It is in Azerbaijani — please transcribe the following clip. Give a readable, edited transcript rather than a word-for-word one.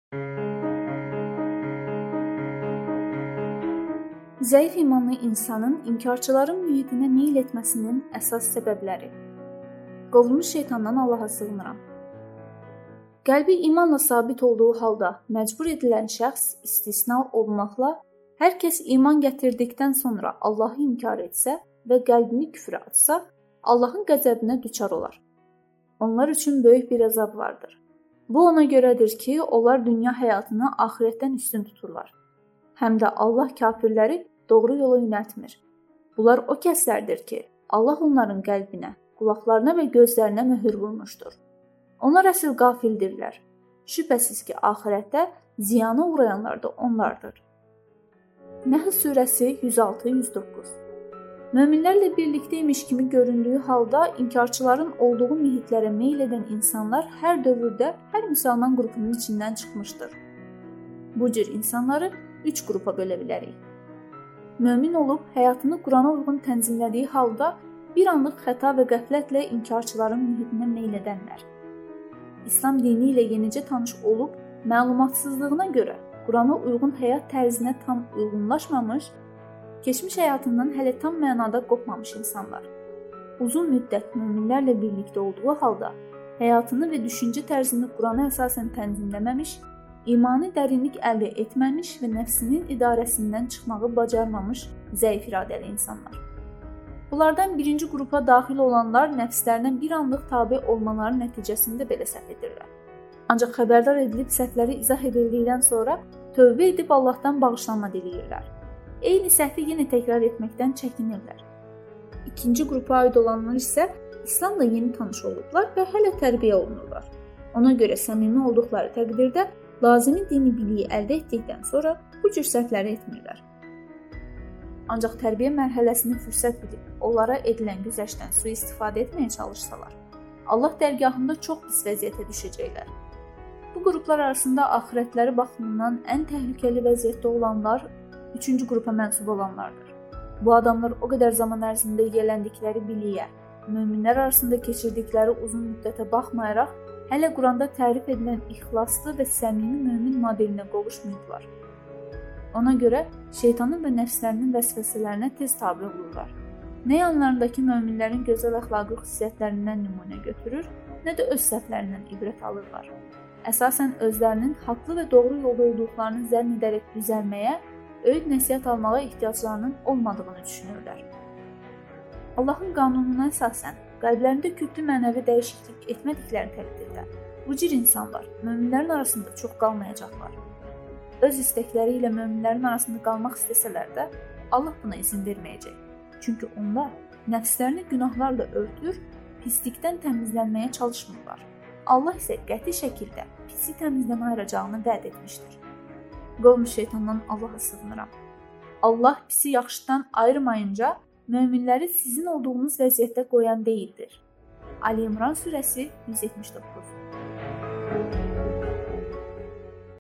Zəif imanlı insanın inkarçıların mühitinə meyl etməsinin əsas səbəbləri. Qovulmuş şeytandan Allaha sığınıram. Qəlbi imanla sabit olduğu halda məcbur edilən şəxs istisna olmaqla, hər kəs iman gətirdikdən sonra Allahı inkar etsə və qəlbini küfrə atsa, Allahın qəzəbinə düçar olar. Onlar üçün böyük bir əzab vardır. Bu ona görədir ki, onlar dünya həyatını axirətdən üstün tuturlar. Həm də Allah kafirləri doğru yola yönəltmir. Bunlar o kəslərdir ki, Allah onların qəlbinə, qulaqlarına və gözlərinə möhür vurmuşdur. Onlar əsl qafildirlər. Şübhəsiz ki, axirətdə ziyana uğrayanlar da onlardır. Nəhl surəsi 106-109. Möminlərlə birlikdəymiş kimi göründüyü halda inkarçıların olduğu mühitlərə meyl edən insanlar hər dövrdə hər müsəlman qrupunun içindən çıxmışdır. Bu cür insanları 3 qrupa bölə bilərik. Mömin olub həyatını Qurana uyğun tənzimlədiyi halda bir anlıq xəta və qəflətlə inkarçıların mühitinə meyl edənlər. İslam dini ilə yenicə tanış olub məlumatsızlığına görə Qurana uyğun həyat tərzinə tam uyğunlaşmamış, keçmiş həyatından hələ tam mənada qopmamış insanlar. Uzun müddət möminlərlə birlikdə olduğu halda həyatını və düşüncə tərzini Qurana əsasən tənzimləməmiş, imani dərinlik əldə etməmiş və nəfsinin idarəsindən çıxmağı bacarmamış zəif iradəli insanlar. Bunlardan birinci qrupa daxil olanlar nəfslərinə bir anlıq tabe olmaları nəticəsində belə səhv edirlər. Ancaq xəbərdar edilib səhvləri izah edildikdən sonra tövbə edib Allahdan bağışlanma diləyirlər. Eyni səhvi yenə təkrar etməkdən çəkinirlər. İkinci qrupa aid olanlar isə İslamla yeni tanış olublar və hələ tərbiyə olunurlar. Ona görə səmimi olduqları təqdirdə lazımi dini biliyi əldə etdikdən sonra bu cür səhvləri etmirlər. Ancaq tərbiyə mərhələsini fürsət bilib onlara edilən güzəştdən sui-istifadə etməyə çalışsalar, Allah dərgahında çox pis vəziyyətə düşəcəklər. Bu qruplar arasında axirətləri baxımından ən təhlükəli vəziyyətdə olanlar 3-cü qrupa mənsub olanlardır. Bu adamlar o qədər zaman ərzində yiyələndikləri biliyə, möminlər arasında keçirdikləri uzun müddətə baxmayaraq, hələ Quranda tərif edilən ixlaslı və səmimi mömin modelinə qovuşmayıblar. Ona görə şeytanın və nəfslərinin vəsvəsələrinə tez tabe olurlar. Nə yanlarındakı möminlərin gözəl əxlaqi xüsusiyyətlərindən nümunə götürür, nə də öz səhvlərindən ibrət alırlar. Əsasən özlərinin haqlı və doğru yolda olduqlarını zənn edərək düzəlməyə, öyüd nəsihət almağa ehtiyaclarının olmadığını düşünürlər. Allahın qanununa əsasən qəlblərində kütlü mənəvi dəyişiklik etmədikləri təqdirdə bu cür insanlar möminlərin arasında çox qalmayacaqlar. Öz istəkləri ilə möminlərin arasında qalmaq istəsələr də Allah buna izin verməyəcək. Çünki onlar nəfslərini günahlarla örtür, pislikdən təmizlənməyə çalışmırlar. Allah isə qəti şəkildə pisi təmizdən ayıracağını vəd etmişdir. Qovmuş şeytandan Allaha sığınıram. Allah pisi yaxşıdan ayırmayınca möminləri sizin olduğunuz vəziyyətdə qoyan deyildir. Ali İmran surəsi 179.